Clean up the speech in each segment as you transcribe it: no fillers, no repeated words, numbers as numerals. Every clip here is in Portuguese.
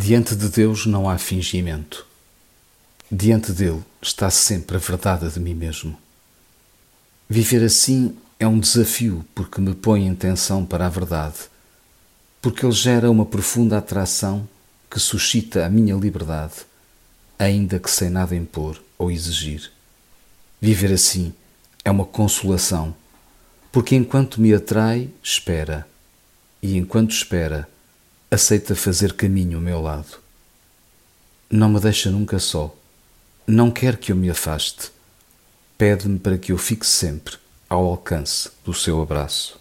Diante de Deus não há fingimento. Diante dele está sempre a verdade de mim mesmo. Viver assim é um desafio porque me põe em tensão para a verdade, porque ele gera uma profunda atração que suscita a minha liberdade, ainda que sem nada impor ou exigir. Viver assim é uma consolação, porque enquanto me atrai, espera, e enquanto espera, aceita fazer caminho ao meu lado. Não me deixa nunca só, não quer que eu me afaste, pede-me para que eu fique sempre ao alcance do seu abraço.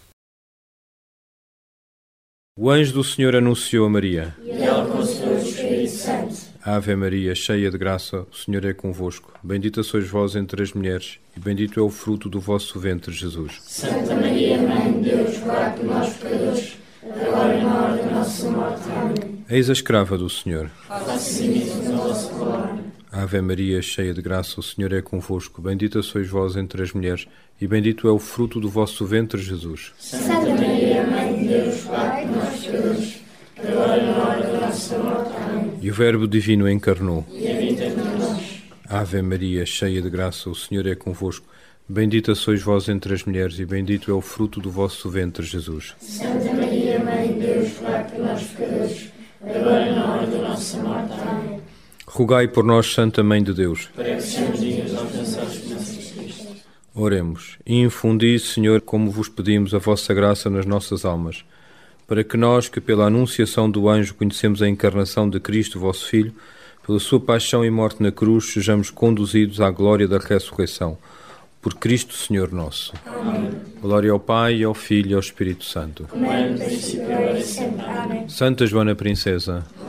O anjo do Senhor anunciou a Maria. E ela concebeu o Espírito Santo. Ave Maria, cheia de graça, o Senhor é convosco. Bendita sois vós entre as mulheres, e bendito é o fruto do vosso ventre, Jesus. Santa Maria, Mãe de Deus, rogai por nós pecadores, agora e na hora da nossa morte. Amém. Eis a escrava do Senhor. Faça-se nisso na vossa palavra. Ave Maria, cheia de graça, o Senhor é convosco. Bendita sois vós entre as mulheres, e bendito é o fruto do vosso ventre, Jesus. Santa Maria, Mãe de Deus, rogai por nós pecadores, agora e na hora da nossa morte. Amém. E o Verbo Divino encarnou. E habita entre nós. Ave Maria, cheia de graça, o Senhor é convosco. Bendita sois vós entre as mulheres, e bendito é o fruto do vosso ventre, Jesus. Santa Maria, Mãe de Deus, rogai por nós pecadores, agora e na hora da nossa morte. Amém. Rogai por nós, Santa Mãe de Deus. Para que sejamos dignos de alcançar as promessas de Cristo. Oremos. E infundi, Senhor, como vos pedimos, a vossa graça nas nossas almas, para que nós, que pela anunciação do anjo conhecemos a encarnação de Cristo, vosso Filho, pela sua paixão e morte na cruz, sejamos conduzidos à glória da ressurreição. Por Cristo, Senhor nosso. Amém. Glória ao Pai, ao Filho e ao Espírito Santo. Como é no princípio, agora e sempre. Amém. Santa Joana Princesa,